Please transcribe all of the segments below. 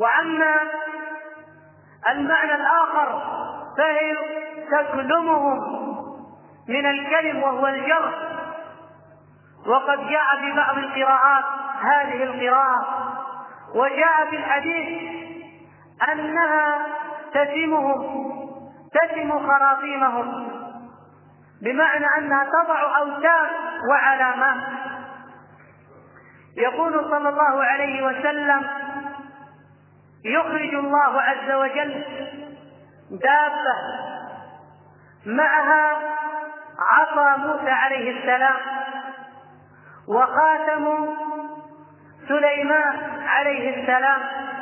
وأما المعنى الآخر فهي تكلمهم من الكلم وهو الجرح، وقد جاء في بعض القراءات هذه القراءة، وجاء في الحديث أنها تسم خراطيمهم، بمعنى أنها تضع أوتار وعلامات. يقول صلى الله عليه وسلم: يخرج الله عز وجل دابة معها عصا موسى عليه السلام وخاتم سليمان عليه السلام،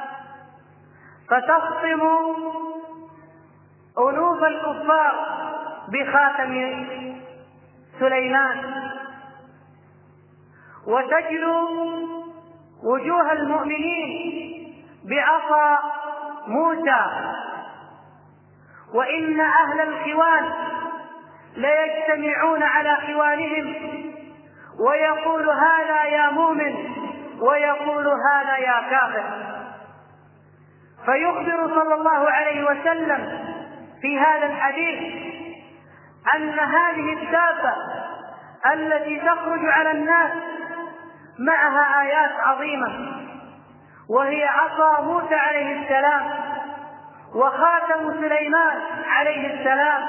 فتخصم ألوف الكفار بخاتم سليمان، وتجلو وجوه المؤمنين بعصا موسى. وإن أهل الخوان ليجتمعون على خوانهم، ويقول هذا يا مؤمن ويقول هذا يا كافر. فيخبر صلى الله عليه وسلم في هذا الحديث أن هذه الدابة التي تخرج على الناس معها آيات عظيمة، وهي عصا موسى عليه السلام وخاتم سليمان عليه السلام،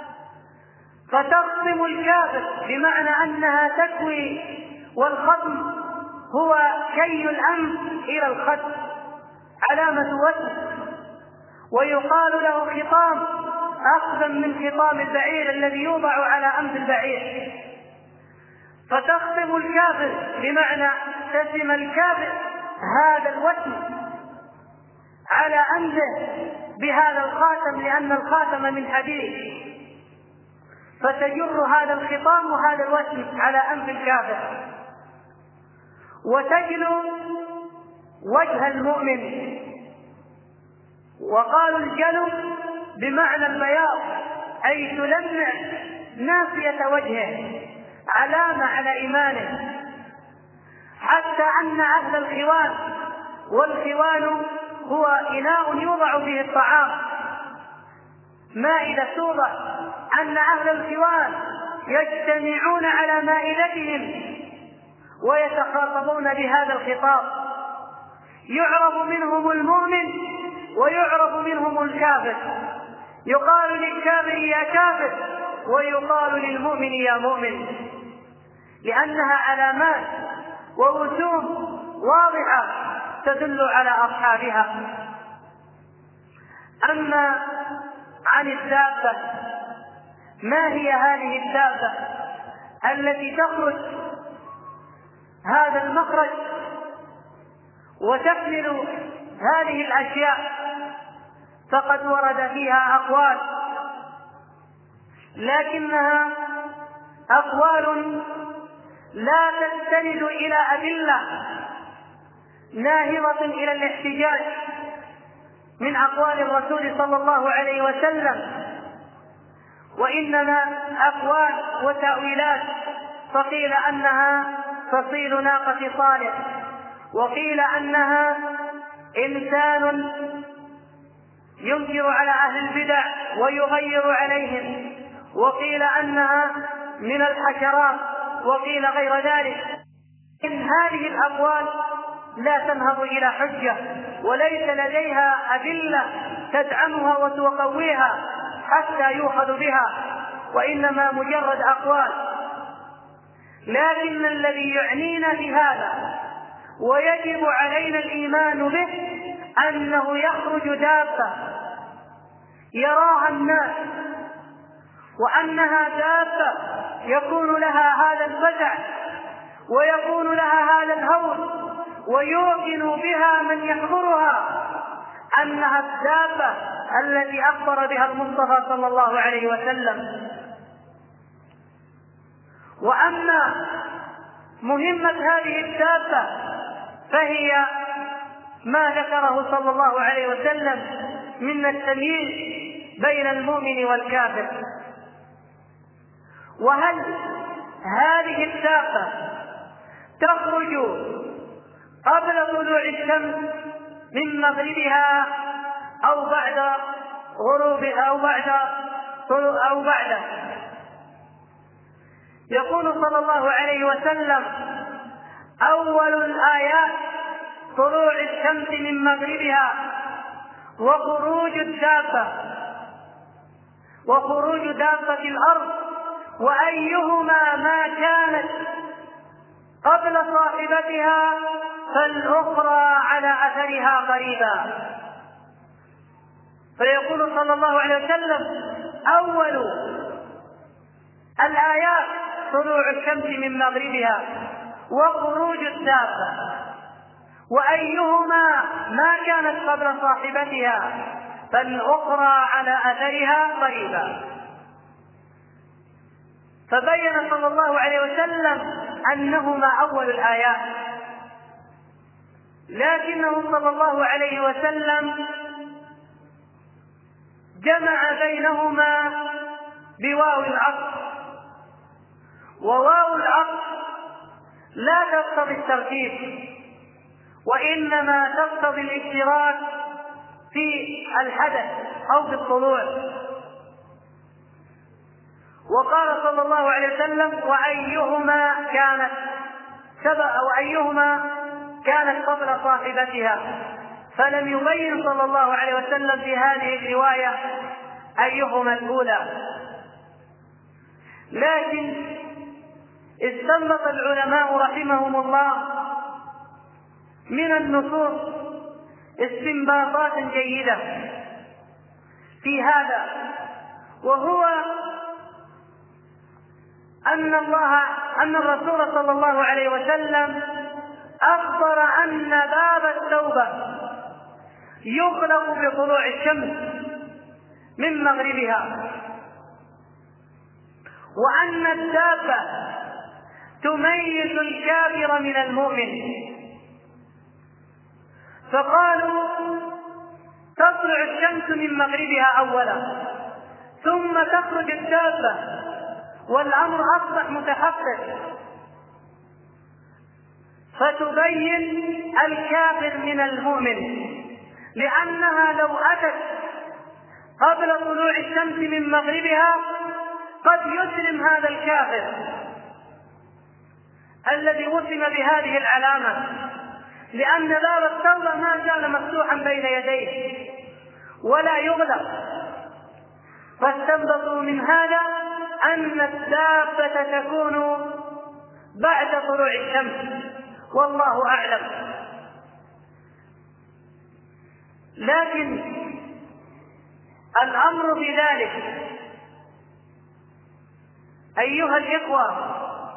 فتقسم الكافر، بمعنى أنها تكوي، والختم هو كي الأنف إلى الختم، علامة وزن، ويقال له خطام أخذا من خطام البعير الذي يوضع على أنف البعير. فتقسم الكافر بمعنى تسم الكافر هذا الوزن على أنفه بهذا الخاتم، لأن الخاتم من حديد، فتجر هذا الخطام وهذا الوزن على أنف الكافر، وتجلو وجه المؤمن. وقالوا الجلو بمعنى البياض، أي تلمع ناصية وجهه، علامة على إيمانه، حتى أن أهل الخوان، والخوان هو إناء يوضع فيه الطعام، مائدة توضع، أن أهل الخوان يجتمعون على مائدتهم ويتخاطبون بهذا الخطاب، يعرف منهم المؤمن ويعرف منهم الكافر، يقال للكافر يا كافر ويقال للمؤمن يا مؤمن، لأنها علامات ورسوم واضحة تدل على أصحابها. أما عن الدابة، ما هي هذه الدابة التي تخرج هذا المخرج وتحمل هذه الأشياء؟ فقد ورد فيها أقوال، لكنها أقوال لا تستند إلى أدلة ناهضة إلى الاحتجاج من أقوال الرسول صلى الله عليه وسلم، وإنما أقوال وتأويلات. فقيل أنها فصيل ناقة صالح، وقيل أنها إنسان ينكر على أهل البدع ويغير عليهم، وقيل أنها من الحشرات، وقيل غير ذلك. إن هذه الأقوال لا تنهض إلى حجة، وليس لديها أدلة تدعمها وتقويها حتى يؤخذ بها، وإنما مجرد أقوال. لكن الذي يعنينا بهذا ويجب علينا الإيمان به أنه يخرج دابة يراها الناس، وأنها دابة يكون لها هذا الفزع ويكون لها هذا الهول، ويوقن بها من يحضرها أنها الدابة التي أخبر بها المصطفى صلى الله عليه وسلم. وأما مهمة هذه الدابة فهي ما ذكره صلى الله عليه وسلم من التمييز بين المؤمن والكافر. وهل هذه الدابة تخرج قبل طلوع الشمس من مغربها أو بعد غروبها أو بعده. يقول صلى الله عليه وسلم: أول الآيات طلوع الشمس من مغربها وخروج دابة الأرض، وأيهما ما كانت قبل صاحبتها فالأخرى على أثرها قريبا. فيقول صلى الله عليه وسلم: أول الآيات طلوع الشمس من مغربها وخروج الدابة، وأيهما ما كانت قبل صاحبتها فالأخرى على أثرها قريبا. فبين صلى الله عليه وسلم أنهما أول الآيات، لكنه صلى الله عليه وسلم جمع بينهما بواو العطف، وواو العطف لا تقتضي الترتيب، وإنما تقتضي الاشتراك في الحدث أو في الطلوع. وقال صلى الله عليه وسلم: وأيهما كانت قبل صاحبتها، فلم يبين صلى الله عليه وسلم في هذه الرواية أيهما الأولى. لكن استنبط العلماء رحمهم الله من النصوص استنباطات جيدة في هذا، وهو أن الرسول صلى الله عليه وسلم أخبر أن باب التوبة يغلق بطلوع الشمس من مغربها، وأن الدابة تميز الكافر من المؤمن. فقالوا: تطلع الشمس من مغربها أولا ثم تخرج الدابة، والأمر أصبح متحقق، فتبين الكافر من المؤمن، لأنها لو أتت قبل طلوع الشمس من مغربها قد يسلم هذا الكافر الذي وسم بهذه العلامة، لأن باب التوبة ما زال مفتوحا بين يديه ولا يغلق. فاستنبطوا من هذا أن الدابة تكون بعد طلوع الشمس، والله أعلم. لكن الأمر بذلك أيها الإخوة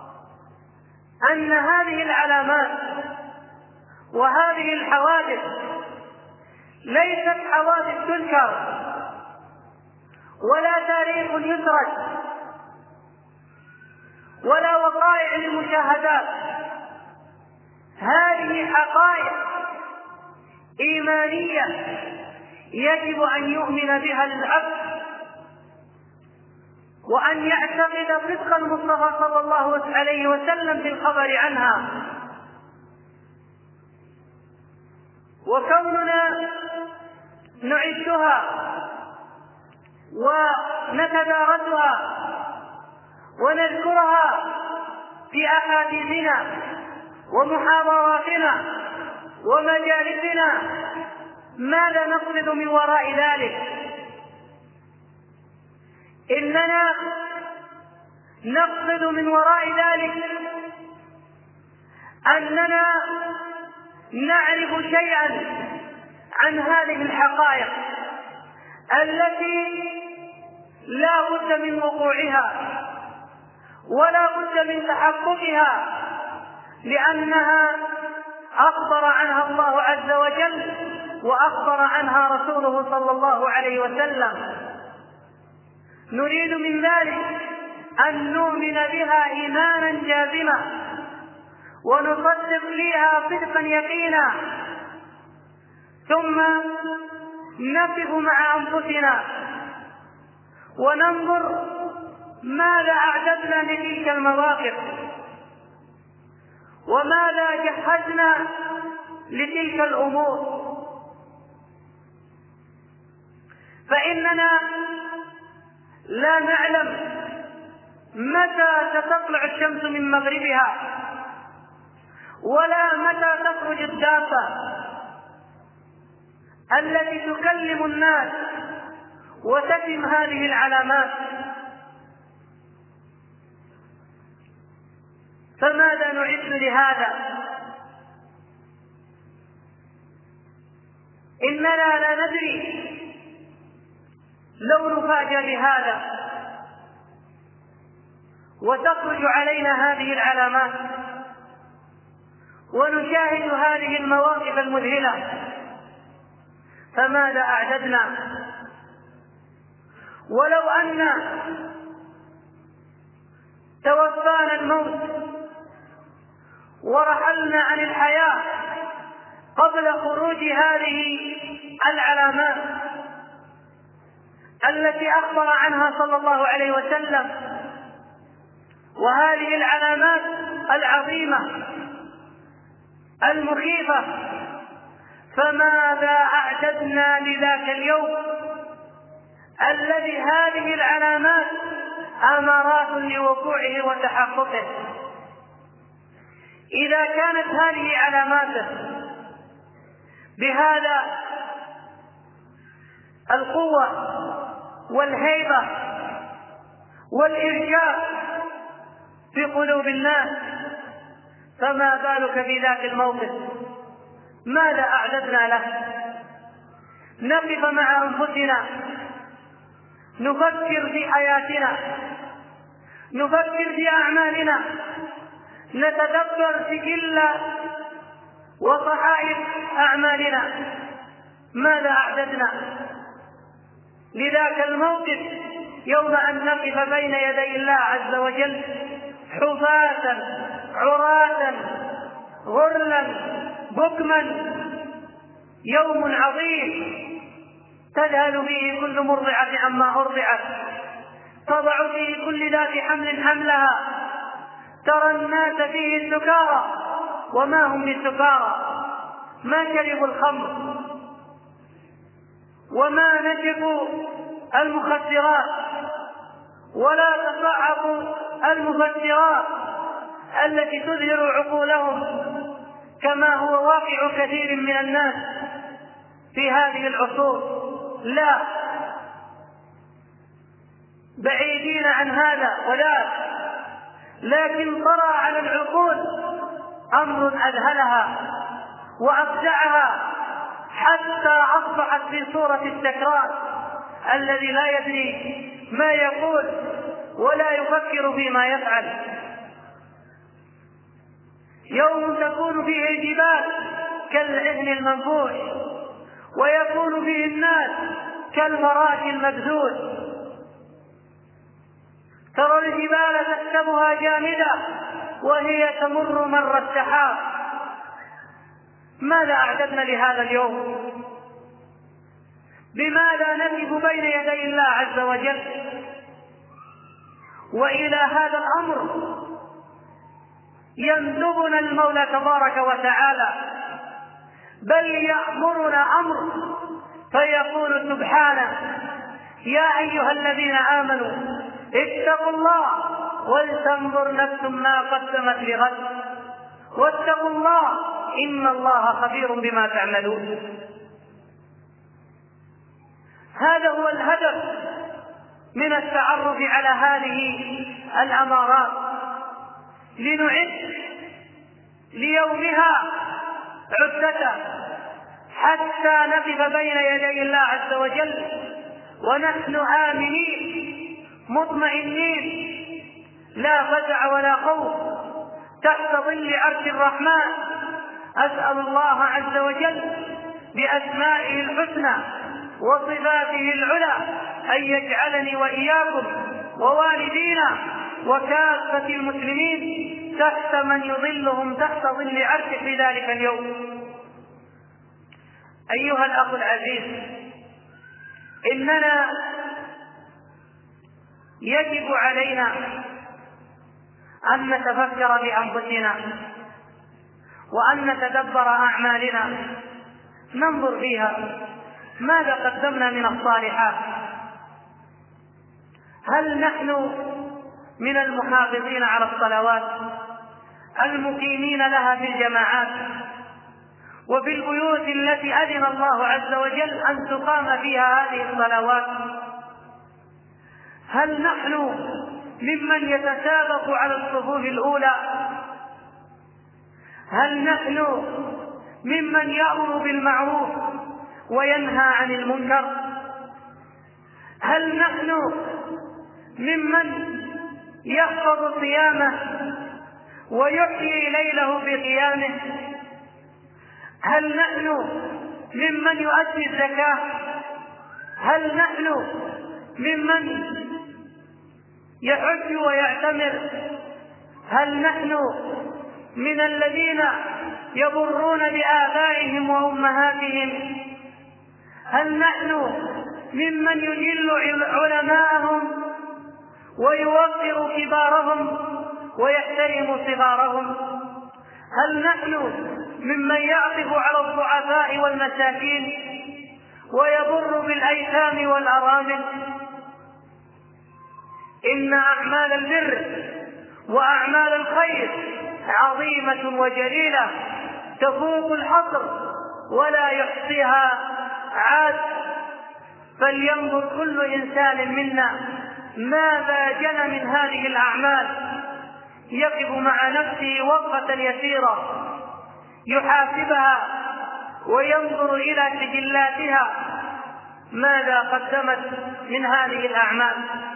أن هذه العلامات وهذه الحوادث ليست حوادث تنكر ولا تاريخ يترك ولا وقائع للمشاهدات، هذه حقائق إيمانية يجب أن يؤمن بها العبد، وأن يعتقد صدق المصطفى صلى الله عليه وسلم في الخبر عنها. وكوننا نعيشها ونتدارسها ونذكرها في أحاديثنا ومحاضراتنا ومجالسنا، ماذا نقصد من وراء ذلك؟ إننا نقصد من وراء ذلك أننا نعرف شيئا عن هذه الحقائق التي لا بد من وقوعها ولا بد من تحققها، لأنها أخبر عنها الله عز وجل وأخبر عنها رسوله صلى الله عليه وسلم. نريد من ذلك أن نؤمن بها إيمانا جازما ونصدق فيها صدقا يقينا، ثم نقف مع أنفسنا وننظر ماذا أعددنا لتلك المواقف وماذا جهزنا لتلك الأمور، فإننا لا نعلم متى ستطلع الشمس من مغربها، ولا متى تخرج الدابة التي تكلم الناس وتتم هذه العلامات. فماذا نعد لهذا؟ إننا لا ندري لو نفاجأ بهذا وتخرج علينا هذه العلامات ونشاهد هذه المواقف المذهلة، فماذا أعددنا؟ ولو أن توفانا الموت ورحلنا عن الحياة قبل خروج هذه العلامات التي أخبر عنها صلى الله عليه وسلم، وهذه العلامات العظيمة المخيفة، فماذا أعددنا لذاك اليوم الذي هذه العلامات أمارات لوقوعه وتحققه؟ إذا كانت هذه علاماته بهذا القوة والهيبة والإرجاء في قلوب الناس، فما بالك في ذاك الموقف؟ ماذا أعددنا له؟ نقف مع أنفسنا، نفكر في حياتنا، نفكر في أعمالنا، نتدبر سجل وصحائف أعمالنا، ماذا أعددنا لذاك الموقف يوم أن نقف بين يدي الله عز وجل حفاة عراة غرلا بكما، يوم عظيم تذهل فيه كل مرضعة عما أرضعت، تضع فيه كل ذات حمل حملها، ترى الناس فيه سكارى وما هم بسكارى، ما شربوا الخمر وما نشفوا المخدرات ولا تصعبوا المفسرات التي تذهل عقولهم كما هو واقع كثير من الناس في هذه العصور. لا، بعيدين عن هذا ولا، لكن طرأ على العقول أمر أذهلها وأفزعها حتى أصبحت في صورة السكران الذي لا يدري ما يقول ولا يفكر فيما يفعل. يوم تكون فيه الجبال كالعهن المنفوش ويكون فيه الناس كالفراش المبثوث، ترى الجبال تحسبها جامدة وهي تمر مر السحاب. ماذا أعددنا لهذا اليوم؟ بماذا نقف بين يدي الله عز وجل؟ وإلى هذا الأمر يندبنا المولى تبارك وتعالى، بل يأمرنا أمر فيقول سبحانه: يا أيها الذين آمنوا اتقوا الله ولتنظر نفس ما قدمت لغد واتقوا الله إن الله خبير بما تعملون. هذا هو الهدف من التعرف على هذه الأمارات، لنعد ليومها عدته حتى نقف بين يدي الله عز وجل ونحن آمنين مطمئنين، لا فزع ولا خوف، تحت ظل عرش الرحمن. أسأل الله عز وجل بأسمائه الحسنى وصفاته العلى أن يجعلني وإياكم ووالدينا وكافة المسلمين تحت من يظلهم تحت ظل عرشه في ذلك اليوم. أيها الأخ العزيز، إننا يجب علينا أن نتفكر بأنفسنا وأن نتدبر أعمالنا، ننظر فيها ماذا قدمنا من الصالحات هل نحن من المحافظين على الصلوات المقيمين لها في الجماعات وفي البيوت التي أذن الله عز وجل أن تقام فيها هذه الصلوات؟ هل نحن ممن يتسابق على الصفوف الأولى؟ هل نحن ممن يأمر بالمعروف وينهى عن المنكر؟ هل نحن ممن يحفظ صيامه ويحيي ليله بقيامه؟ هل نحن ممن يؤدي الزكاة؟ هل نحن ممن يحج ويعتمر؟ هل نحن من الذين يبرون بآبائهم وأمهاتهم؟ هل نحن ممن يجل علماءهم ويوقر كبارهم ويحترم صغارهم؟ هل نحن ممن يعطف على الضعفاء والمساكين ويبر بالأيتام والأرامل؟ إن أعمال البر وأعمال الخير عظيمة وجليلة تفوق الحصر ولا يحصيها عاد، فلينظر كل إنسان منا ماذا جنى من هذه الأعمال، يقف مع نفسه وقفة يسيرة يحاسبها وينظر إلى سجلاتها ماذا قدمت من هذه الأعمال.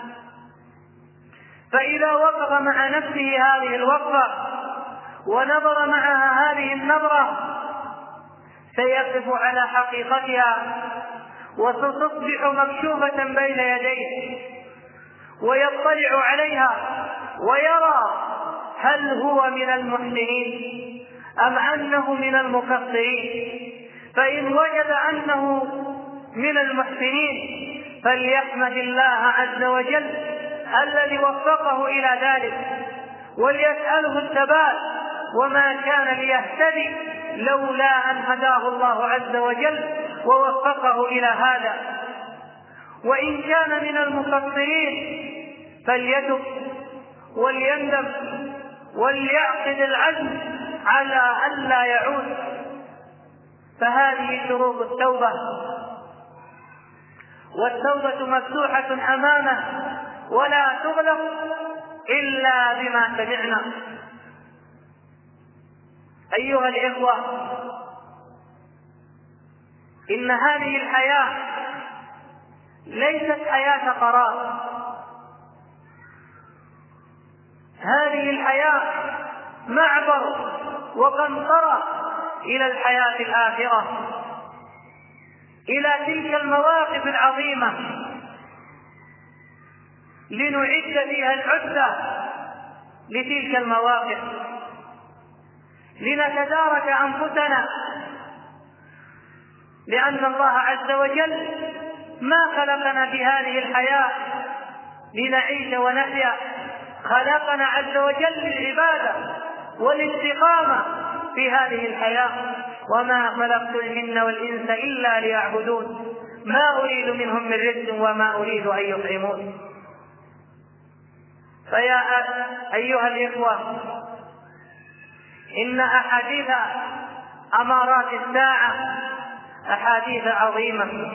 فإذا وقف مع نفسه هذه الوقفة ونظر معها هذه النظرة سيقف على حقيقتها وستصبح مكشوفة بين يديه ويطلع عليها ويرى هل هو من المحسنين أم أنه من المقصرين. فإن وجد أنه من المحسنين فليحمد الله عز وجل الذي وفقه إلى ذلك وليسأله الثبات، وما كان ليهتدي لولا أن هداه الله عز وجل ووفقه إلى هذا. وإن كان من المقصرين فليتب وليندم وليعقد العزم على ألا يعود. فهذه شروط التوبة، والتوبة مفتوحة أمامه ولا تغلق إلا بما سمعنا. أيها الإخوة، إن هذه الحياة ليست حياة قرار، هذه الحياة معبر وقنطرة إلى الحياة الآخرة، إلى تلك المواقف العظيمة لنعد فيها العدة لتلك المواقف، لنتدارك أنفسنا، لأن الله عز وجل ما خلقنا في هذه الحياة لنعيش ونحيا، خلقنا عز وجل للعبادة والاستقامة في هذه الحياة. وما خلقت الجن والإنس إلا ليعبدون ما أريد منهم من رزق وما أريد أن يطعمون. فيا أيها الإخوة، إن أحاديث أمارات الساعة أحاديث عظيمة،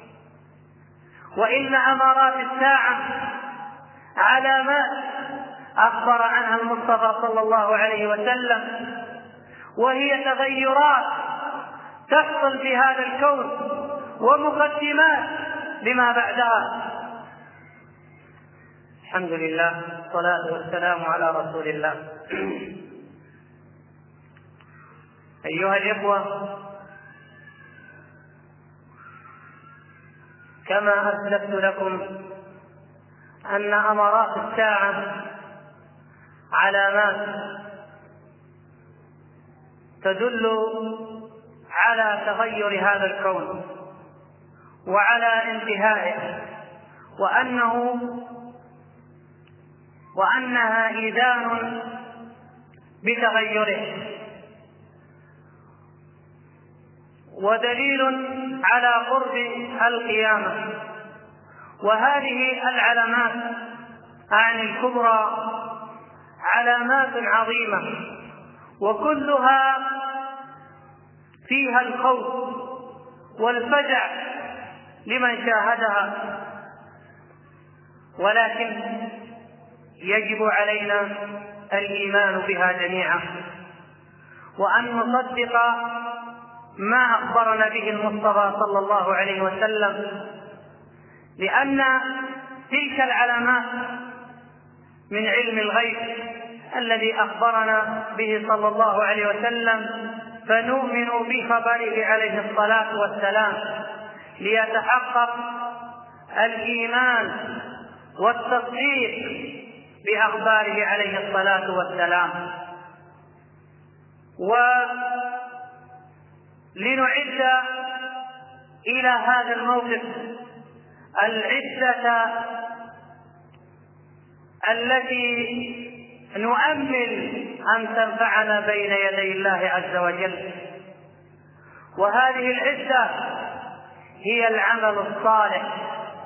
وإن أمارات الساعة علامات أخبر عنها المصطفى صلى الله عليه وسلم، وهي تغيرات تحصل في هذا الكون ومقدمات لما بعدها. الحمد لله والصلاة والسلام على رسول الله. أيها الإخوة، كما أسلفت لكم أن أمارات الساعة علامات تدل على تغير هذا الكون وعلى انتهائه، وأنها إذان بتغيره ودليل على قرب القيامة. وهذه العلامات أعني الكبرى، علامات عظيمة، وكلها فيها الخوف والفزع لمن شاهدها، ولكن يجب علينا الإيمان بها جميعا، وأن نصدق ما أخبرنا به المصطفى صلى الله عليه وسلم، لأن تلك العلامات من علم الغيب الذي أخبرنا به صلى الله عليه وسلم، فنؤمن بخبره عليه الصلاة والسلام ليتحقق الإيمان والتصديق بأخباره عليه الصلاة والسلام. ولنعد إلى هذا الموقف العدة التي نؤمل أن تنفعنا بين يدي الله عز وجل، وهذه العدة هي العمل الصالح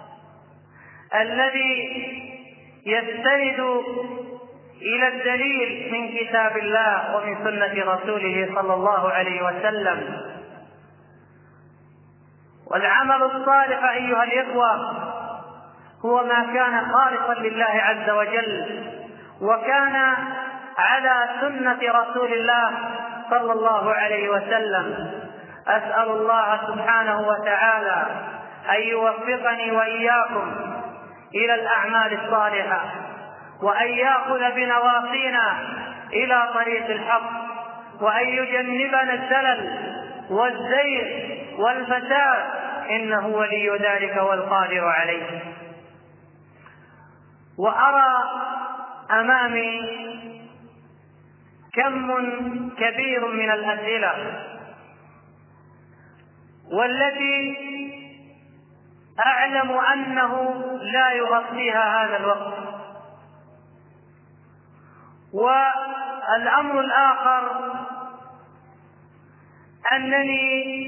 الذي يستند إلى الدليل من كتاب الله ومن سنة رسوله صلى الله عليه وسلم. والعمل الصالح أيها الإخوة هو ما كان خالصا لله عز وجل، وكان على سنة رسول الله صلى الله عليه وسلم. أسأل الله سبحانه وتعالى أن يوفقني وإياكم إلى الأعمال الصالحة، وأن يأخذ بنواصينا إلى طريق الحق، وأن يجنبنا الزلل والزيغ والفساد، إنه ولي ذلك والقادر عليه. وأرى أمامي كم كبير من الأسئلة، والتي أعلم أنه لا يغطيها هذا الوقت. والأمر الآخر أنني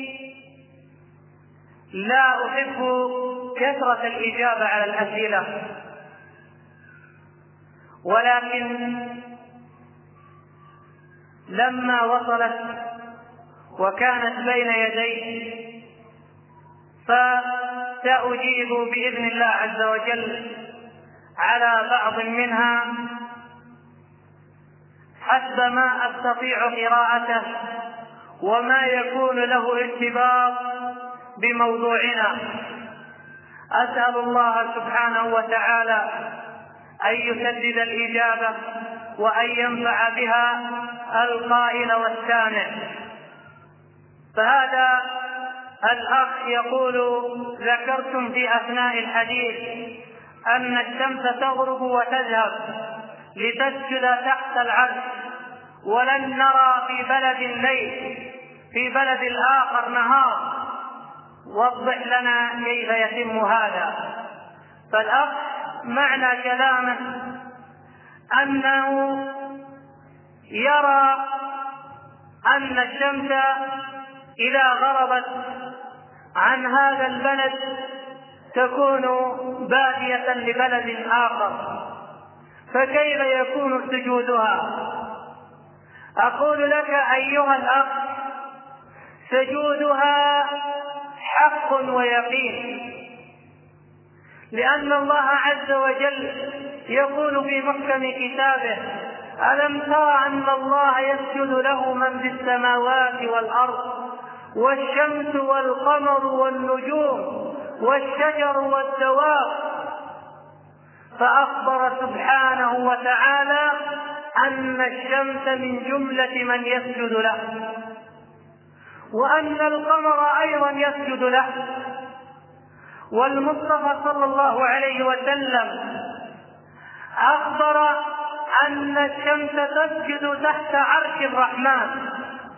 لا أحب كثرة الإجابة على الأسئلة، ولكن لما وصلت وكانت بين يدي فسأجيب بإذن الله عز وجل على بعض منها حسب ما أستطيع قراءته وما يكون له ارتباط بموضوعنا. أسأل الله سبحانه وتعالى أن يسدد الإجابة وأن ينفع بها القائل والسامع. فهذا الأخ يقول: ذكرتم في أثناء الحديث أن الشمس تغرب وتذهب لتسجد تحت العرش، ولن نرى في بلد ليل، في بلد الآخر نهار. وضح لنا كيف يتم هذا. فالأخ معنى كلامه أنه يرى أن الشمس إذا غربت عن هذا البلد تكون بادية لبلد آخر، فكيف يكون سجودها؟ أقول لك أيها الأخ: سجودها حق ويقين، لأن الله عز وجل يقول في محكم كتابه: ألم تر أن الله يسجد له من في السماوات والأرض والشمس والقمر والنجوم والشجر والدواب. فأخبر سبحانه وتعالى أن الشمس من جملة من يسجد له، وأن القمر أيضا يسجد له. والمصطفى صلى الله عليه وسلم أخبر أن الشمس تسجد تحت عرش الرحمن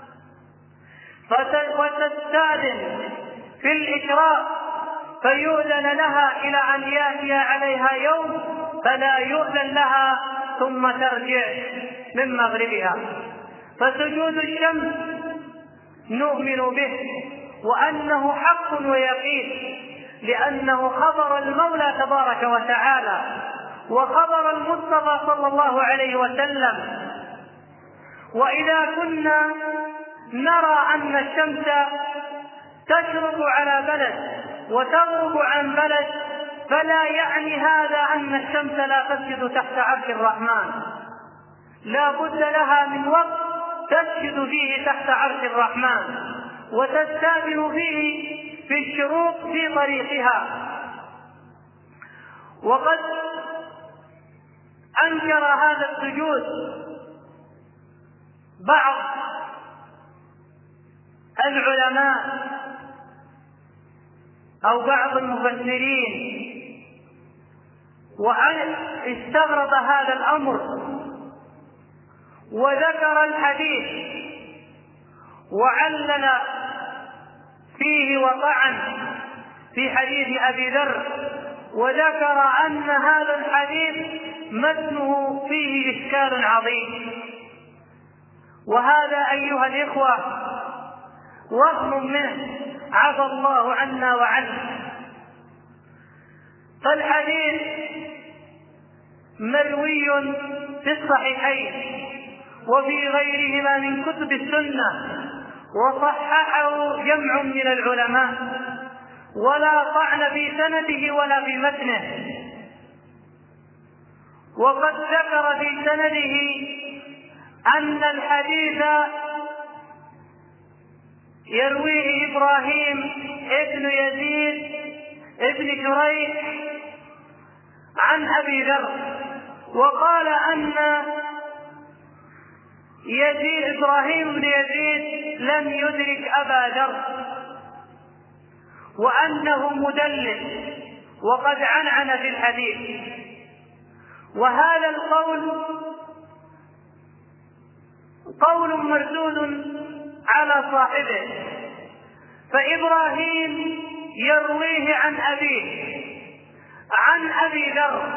وتستأذن في الإشراق، فيؤذن لها إلى أن يأتي عليها يوم فلا يؤذن لها ثم ترجع من مغربها. فسجود الشمس نؤمن به وأنه حق ويقين، لأنه خبر المولى تبارك وتعالى وخبر المصطفى صلى الله عليه وسلم. وإذا كنا نرى أن الشمس تشرق على بلد وتغرب عن بلد، فلا يعني هذا أن الشمس لا تسجد تحت عرش الرحمن، لا بد لها من وقت تسجد فيه تحت عرش الرحمن وتستأذن فيه في الشروق في طريقها. وقد أنكر هذا السجود بعض العلماء أو بعض المفسرين، واستغرب هذا الأمر وذكر الحديث وعلل فيه وطعن في حديث أبي ذر، وذكر أن هذا الحديث متنه فيه إشكال عظيم. وهذا أيها الإخوة وهم منه، عفى الله عنا وعنه. فالحديث مروي في الصحيحين وفي غيرهما من كتب السنة، وصححه جمع من العلماء، ولا طعن في سنده ولا في متنه. وقد ذكر في سنده أن الحديث يرويه إبراهيم ابن يزيد ابن شريح عن أبي ذر، وقال أن إبراهيم بن يزيد لم يدرك أبا ذر وأنه مدلس وقد عنعن في الحديث. وهذا القول قول مردود على صاحبه، فإبراهيم يرويه عن أبيه عن أبي ذر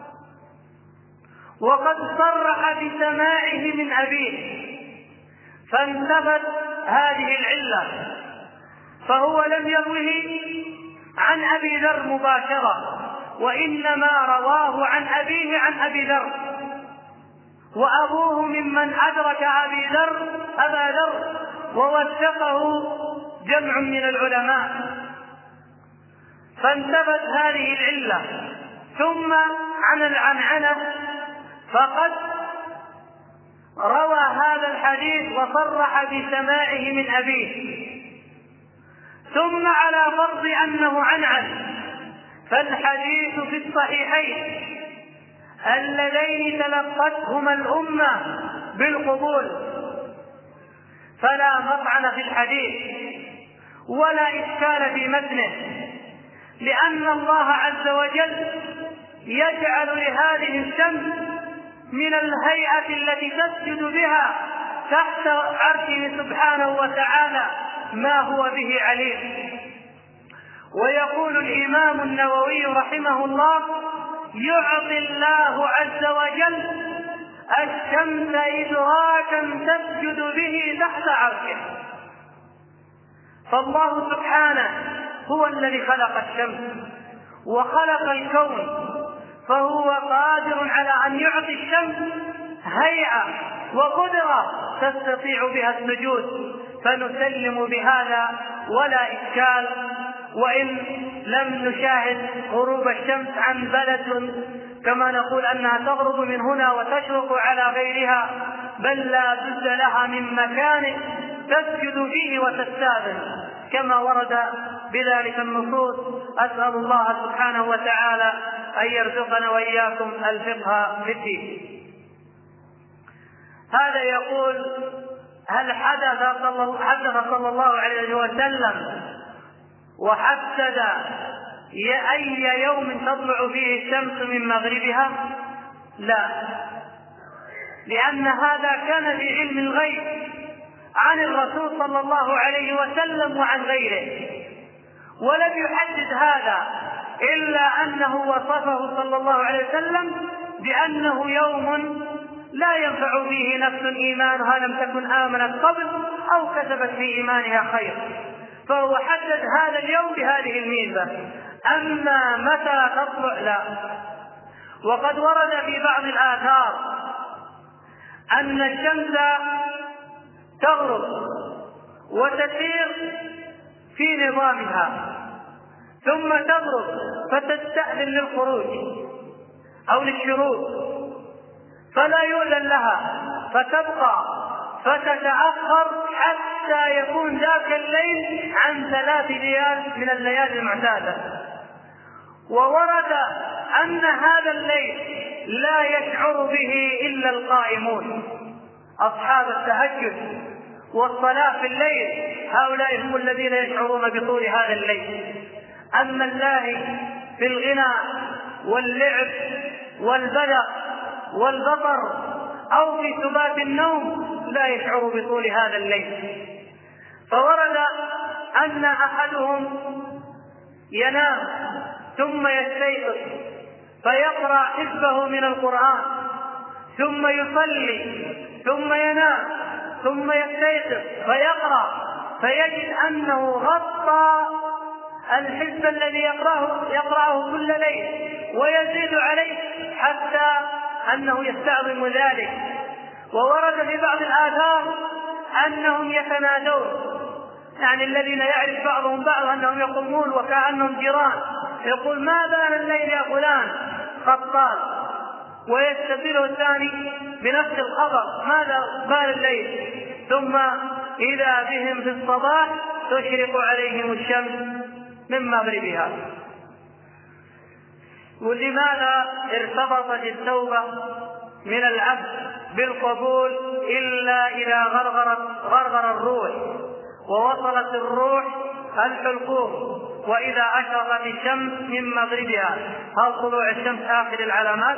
وقد صرح بسماعه من أبيه، فانتفت هذه العلة، فهو لم يروه عن أبي ذر مباشرة، وإنما رواه عن أبيه عن أبي ذر، وأبوه ممن أدرك أبا ذر ووثقه جمع من العلماء، فانتفت هذه العلة. ثم عن العنعنة، فقد روى هذا الحديث وصرح بسماعه من أبيه، ثم على فرض أنه عنعن، فالحديث في الصحيحين اللذين تلقتهما الأمة بالقبول، فلا مطعن في الحديث ولا إشكال في متنه، لأن الله عز وجل يجعل لهذه الشمس من الهيئة التي تسجد بها تحت عرشه سبحانه وتعالى ما هو به عليم. ويقول الإمام النووي رحمه الله: يعطي الله عز وجل الشمس إدراكا تسجد به تحت عرشه. فالله سبحانه هو الذي خلق الشمس وخلق الكون، فهو قادر على أن يعطي الشمس هيئة وقدرة تستطيع بها السجود، فنسلم بهذا ولا إشكال. وإن لم نشاهد غروب الشمس عن بلد كما نقول أنها تغرب من هنا وتشرق على غيرها، بل لا بد لها من مكان تسجد فيه وتستأذن كما ورد بذلك النصوص. أسأل الله سبحانه وتعالى أن يرزقنا وإياكم الفقه في الدين. هذا يقول: هل حدث صلى الله عليه وسلم وحدد أي يوم تطلع فيه الشمس من مغربها؟ لا، لأن هذا كان في علم الغيب عن الرسول صلى الله عليه وسلم وعن غيره، ولم يحدد هذا إلا أنه وصفه صلى الله عليه وسلم بأنه يوم لا ينفع فيه نفس إيمانها لم تكن آمنت قبل أو كسبت في إيمانها خير، فهو حدد هذا اليوم بهذه الميزة. أما متى تطلع لا. وقد ورد في بعض الآثار أن الشمس تغرب وتسير في نظامها ثم تغرب فتستأذن للخروج أو للشروق فلا يؤذن لها فتبقى فتتأخر حتى يكون ذاك الليل عن 3 ليال من الليالي المعتادة. وورد أن هذا الليل لا يشعر به إلا القائمون أصحاب التهجد والصلاة في الليل، هؤلاء هم الذين يشعرون بطول هذا الليل. أما اللاهي في الغنى واللعب والبلع والبطر أو في سبات النوم لا يشعر بطول هذا الليل. فورد أن أحدهم ينام ثم يستيقظ فيقرأ حزبه من القرآن ثم يصلي ثم ينام ثم يستيقظ فيقرأ فيجد أنه غطى الحزب الذي يقرأه كل ليل ويزيد عليه حتى أنه يستعظم ذلك. وورد في بعض الآثار أنهم يتنادون، يعني الذين يعرف بعضهم بعضا أنهم يقومون وكأنهم جيران، يقول ما بال الليل يا فلان خطان، ويستدله الثاني بنفس الخبر ماذا بال الليل، ثم إذا بهم في الصباح تشرق عليهم الشمس من مغربها. ولماذا ارتبطت التوبة من العبد بالقبول إلا إذا غرغر الروح ووصلت الروح الحلقوم وإذا أشرقت الشمس من مغربها؟ هل طلوع الشمس آخر العلامات؟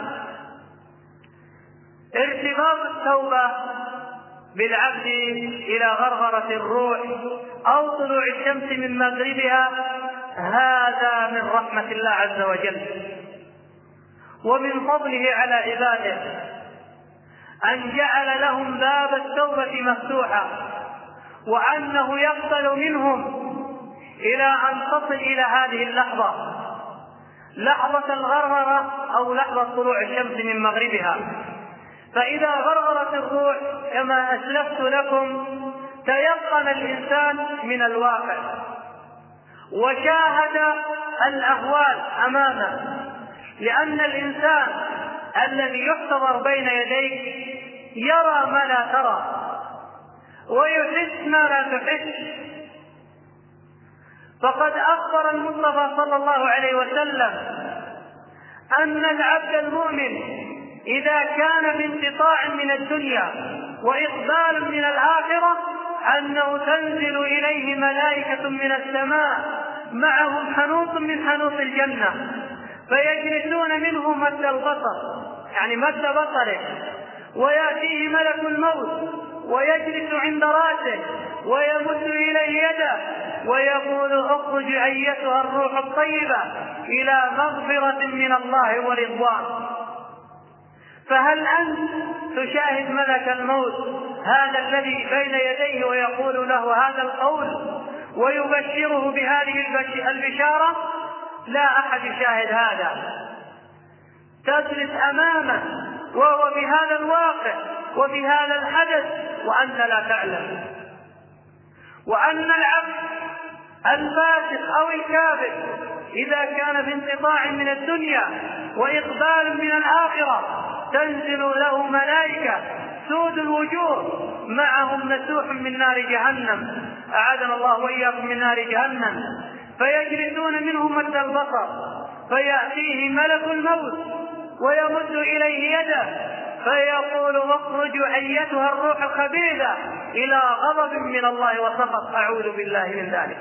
ارتباط التوبة بالعبد إلى غرغرة الروح أو طلوع الشمس من مغربها هذا من رحمة الله عز وجل ومن فضله على عباده أن جعل لهم باب التوبة مفتوحا، وأنه يقبل منهم إلى أن تصل إلى هذه اللحظة، لحظة الغرغرة أو لحظة طلوع الشمس من مغربها. فإذا غرغرت الروح كما أسلفت لكم تيقن الإنسان من الواقع وشاهد الأهوال أمامه، لأن الإنسان الذي يحتضر بين يديك يرى ما لا ترى ويحس ما لا تحس. فقد أخبر المصطفى صلى الله عليه وسلم أن العبد المؤمن إذا كان بانقطاع من الدنيا وإقبال من الآخرة أنه تنزل إليه ملائكة من السماء معهم حنوط من حنوط الجنة فيجلسون منه مد البصر، يعني مد بصره، ويأتيه ملك الموت ويجلس عند رأسه ويمد إليه يده ويقول اخرج أيتها الروح الطيبة إلى مغفرة من الله ورضوان. فهل أنت تشاهد ملك الموت هذا الذي بين يديه ويقول له هذا القول ويبشره بهذه البشارة؟ لا أحد يشاهد هذا. تجلس أمامه وهو بهذا الواقع وبهذا الحدث وأنت لا تعلم. وأن العبد الفاسق أو الكافر إذا كان بانقطاع من الدنيا وإقبال من الآخرة تنزل له ملائكة سود الوجوه معهم نسوح من نار جهنم، أعاذنا الله وإياكم من نار جهنم، فيجلسون منه مد البصر فيأتيه ملك الموت ويمد إليه يده فيقول اخرج أيتها الروح الخبيثة إلى غضب من الله وسخط، أعوذ بالله من ذلك.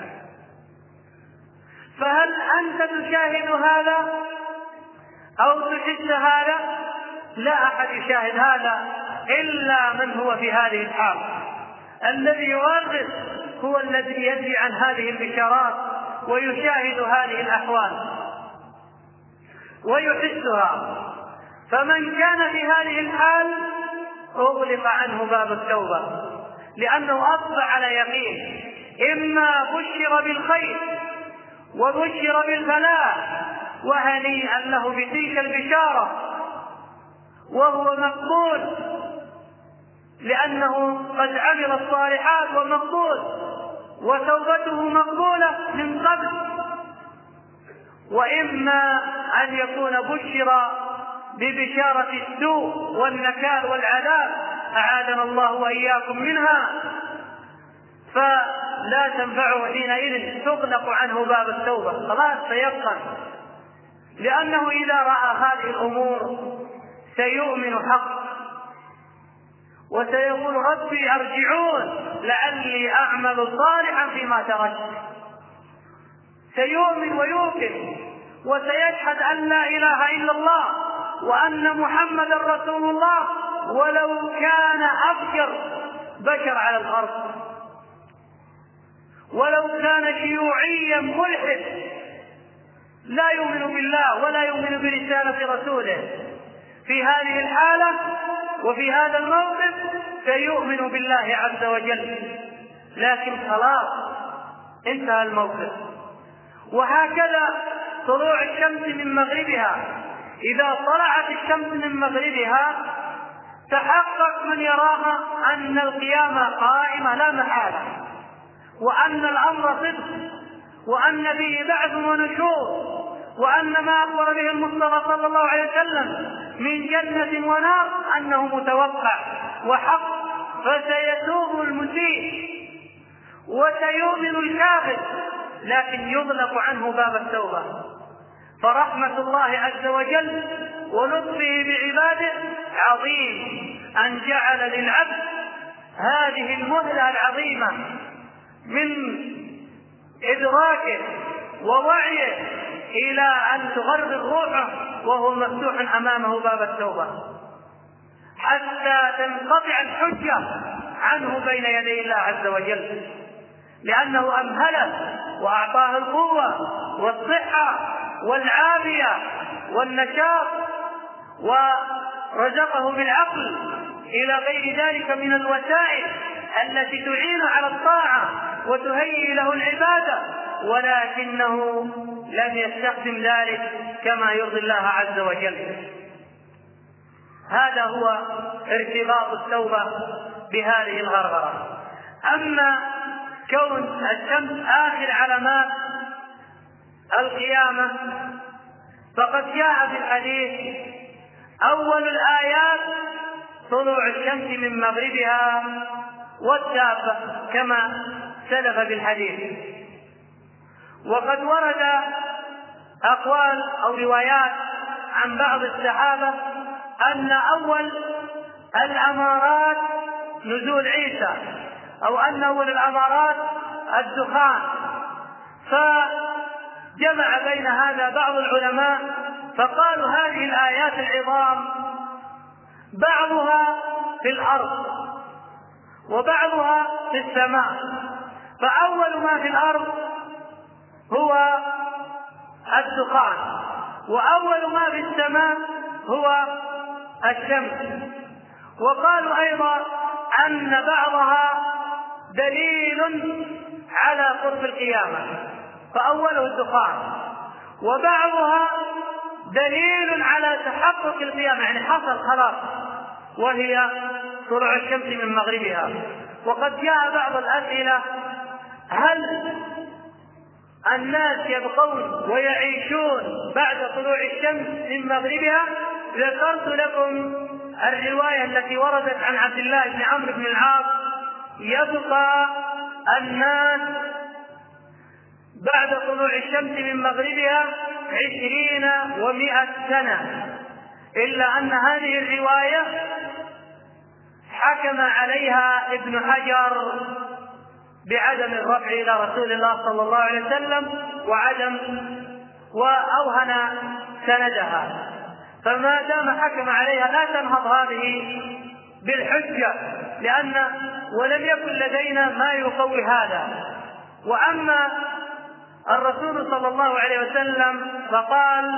فهل أنت تشاهد هذا أو تحس هذا؟ لا أحد يشاهد هذا إلا من هو في هذه الحال. الذي يؤرخ هو الذي يدري عن هذه البشارات ويشاهد هذه الأحوال ويحسها. فمن كان في هذه الحال أغلق عنه باب التوبة، لأنه أصبح على يقين، إما بشر بالخير وبشر بالفلاح وهنيئا له بتلك البشارة وهو مقبول لأنه قد عمل الصالحات ومقبول، وتوبته مقبولة من قبل. وإما أن يكون بشر ببشارة السوء والنكال والعذاب، أعاذنا الله وإياكم منها، فلا تنفعه حينئذ، تغلق عنه باب التوبة، خلاص سيبقى، لأنه إذا رأى هذه الأمور سيؤمن حق وسيقول ربي أرجعون لعلي أعمل صالحا فيما تركت. سيؤمن ويوقن وسيشهد أن لا إله إلا الله وأن محمدا رسول الله، ولو كان أفجر بشر على الأرض، ولو كان شيوعيا ملحد لا يؤمن بالله ولا يؤمن برسالة رسوله، في هذه الحالة وفي هذا الموقف سيؤمن بالله عز وجل، لكن خلاص انتهى الموقف. وهكذا طلوع الشمس من مغربها، إذا طلعت الشمس من مغربها تحقق من يراها أن القيامة قائمة لا محالة، وأن الأمر صدق، وأن به بعث ونشور، وأن ما أخبر به المصطفى صلى الله عليه وسلم من جنة ونار أنه متوقع وحق، فسيتوب المسيء وسيؤمن الكافر، لكن يغلق عنه باب التوبة. فرحمة الله عز وجل ولطفه بعباده عظيم، أن جعل للعبد هذه المهلة العظيمة من إدراكه ووعيه إلى أن تغرر روحه وهو مفتوح أمامه باب التوبة، حتى تنقطع الحجة عنه بين يدي الله عز وجل، لأنه أمهله وأعطاه القوة والصحة والعافية والنشاط، ورزقه بالعقل إلى غير ذلك من الوسائل التي تعين على الطاعة وتهيئ له العبادة، ولكنه لم يستخدم ذلك كما يرضي الله عز وجل. هذا هو ارتباط التوبة بهذه الغرغرة. أما كون الشمس آخر علامات القيامة فقد جاء في الحديث أول الآيات طلوع الشمس من مغربها والدابة كما سلف بالحديث. وقد ورد أقوال أو روايات عن بعض الصحابة أن أول الأمارات نزول عيسى، أو أن أول الأمارات الدخان، فجمع بين هذا بعض العلماء فقالوا هذه الآيات العظام بعضها في الأرض وبعضها في السماء، فأول ما في الأرض هو الدخان، وأول ما في السماء هو الشمس. وقالوا أيضا أن بعضها دليل على قرب القيامة فأوله الدخان، وبعضها دليل على تحقق القيامة، يعني حصل خلاص، وهي طلوع الشمس من مغربها. وقد جاء بعض الأسئلة: هل الناس يبقون ويعيشون بعد طلوع الشمس من مغربها؟ ذكرت لكم الرواية التي وردت عن عبد الله بن عمرو بن العاص: يبقى الناس بعد طلوع الشمس من مغربها 20 و100 سنة، إلا أن هذه الرواية حكم عليها ابن حجر بعدم الرفع إلى رسول الله صلى الله عليه وسلم وأوهن سندها، فما دام حكم عليها لا تنهض هذه بالحجة، ولم يكن لدينا ما يقوي هذا. وأما الرسول صلى الله عليه وسلم فقال: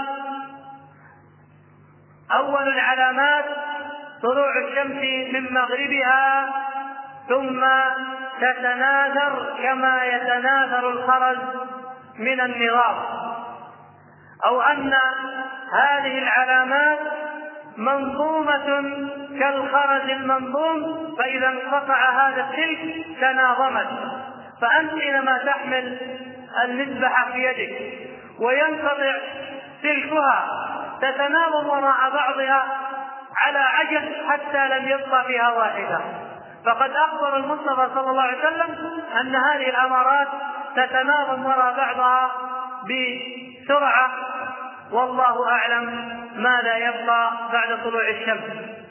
أول العلامات طلوع الشمس من مغربها ثم تتناثر كما يتناثر الخرز من النظام، أو أن هذه العلامات منظومة كالخرز المنظوم، فإذا انقطع هذا السلك تناظمت. فأنت حينما تحمل المسبحة في يدك وينقطع سلكها تتناظم وراء بعضها على عجل حتى لم يبقى فيها واحدة. فقد أخبر المصطفى صلى الله عليه وسلم أن هذه الأمارات تتناظم وراء بعضها بسرعة، والله أعلم ماذا يبقى بعد طلوع الشمس.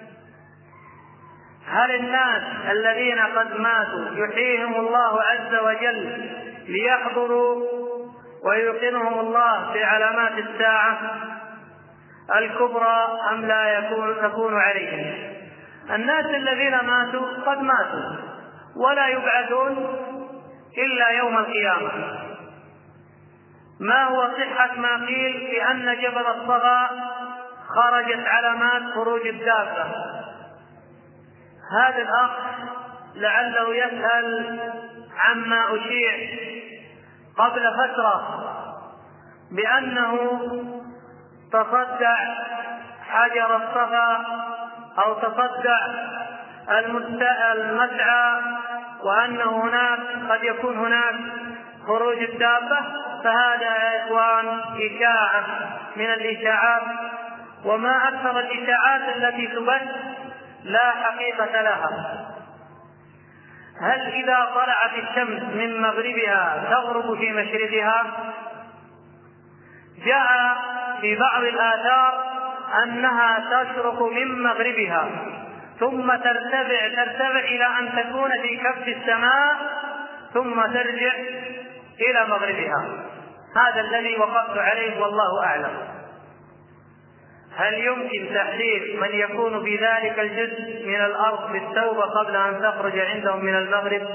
هل الناس الذين قد ماتوا يحييهم الله عز وجل ليحضروا ويوقنهم الله بعلامات الساعة الكبرى أم لا تكون عليهم؟ الناس الذين ماتوا قد ماتوا ولا يبعثون إلا يوم القيامة. ما هو صحة ما قيل بأن جبل الصفا خرجت علامات خروج الدابة؟ هذا الأخ لعله يسأل عما أشيع قبل فترة بأنه تصدع حجر الصفا أو تصدع المسعى، وأن هناك قد يكون هناك خروج الدابة. فهذا يا إخوان إشاعة من الإشاعات، وما أكثر الإشاعات التي تبث لا حقيقة لها. هل إذا طلعت الشمس من مغربها تغرب في مشرقها؟ جاء في بعض الآثار أنها تشرق من مغربها ثم ترتفع إلى أن تكون في كف السماء ثم ترجع إلى مغربها. هذا الذي وقفت عليه والله أعلم. هل يمكن تحديد من يكون في ذلك الجزء من الأرض بالتوبة قبل أن تخرج عندهم من المغرب؟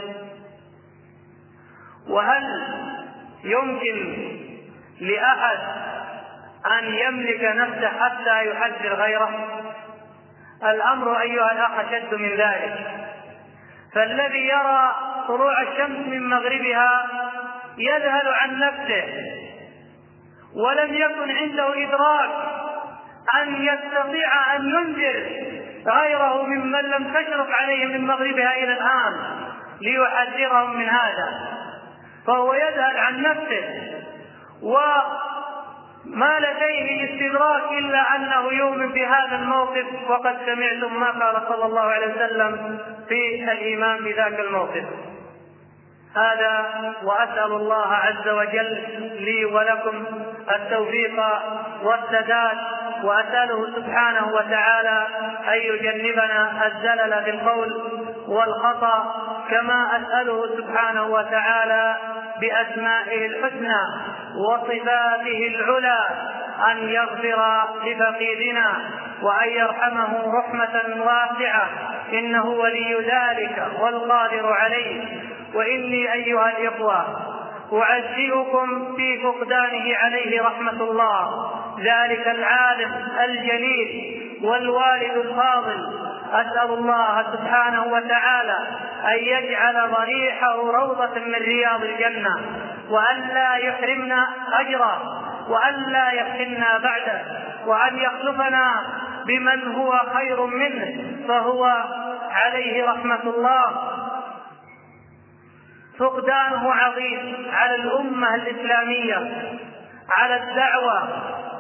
وهل يمكن لأحد أن يملك نفسه حتى يحذر غيره؟ الأمر أيها الأخ أشد من ذلك. فالذي يرى طلوع الشمس من مغربها يذهل عن نفسه ولم يكن عنده إدراك أن يستطيع أن ينذر غيره ممن لم تشرق عليه من مغربها إلى الآن ليحذرهم من هذا، فهو يذهل عن نفسه وما لديه استدراك إلا أنه يؤمن بهذا الموقف. وقد سمعتم ما قال صلى الله عليه وسلم في الإيمان بذاك الموقف هذا. وأسأل الله عز وجل لي ولكم التوفيق والسداد، وأسأله سبحانه وتعالى أن يجنبنا الزلل بالقول والخطأ، كما أسأله سبحانه وتعالى بأسمائه الحسنى وصفاته العلى أن يغفر لفقيدنا وأن يرحمه رحمة واسعة، إنه ولي ذلك والقادر عليه. وإني أيها الإخوة أعزئكم في فقدانه عليه رحمة الله، ذلك العالم الجليل والوالد الفاضل. أسأل الله سبحانه وتعالى أن يجعل ضريحه روضة من رياض الجنة، وأن لا يحرمنا أجره، وأن لا يفتنا بعده، وأن يخلفنا بمن هو خير منه، فهو عليه رحمة الله. فقدانه عظيم على الأمة الإسلامية، على الدعوة،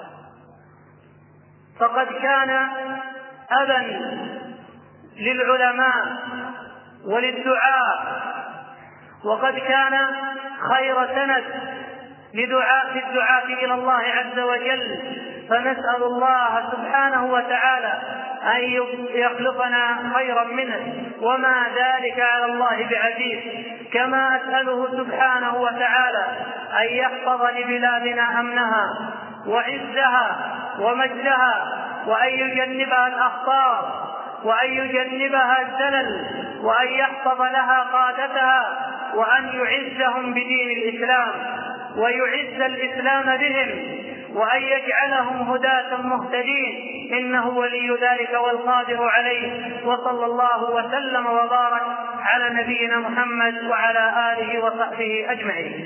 فقد كان أبا للعلماء وللدعاء، وقد كان خير سند للدعاة إلى الله عز وجل. فنسأل الله سبحانه وتعالى أن يخلقنا خيرا منه، وما ذلك على الله بعزيز. كما أسأله سبحانه وتعالى أن يحفظ لبلادنا أمنها وعزها ومجدها، وأن يجنبها الأخطار، وأن يجنبها الزلل، وأن يحفظ لها قادتها، وأن يعزهم بدين الإسلام ويعز الإسلام بهم، وأن يجعلهم هداة مهتدين، إنه ولي ذلك والقادر عليه. وصلى الله وسلم وبارك على نبينا محمد وعلى آله وصحبه أجمعين.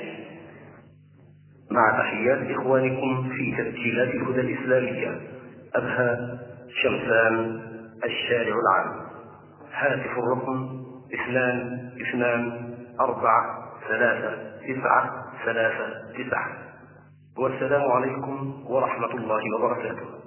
مع تحيات إخوانكم في تسجيلات الهدى الإسلامية أبها شمسان الشارع العام. هاتف الرقم 2243939. والسلام عليكم ورحمة الله وبركاته.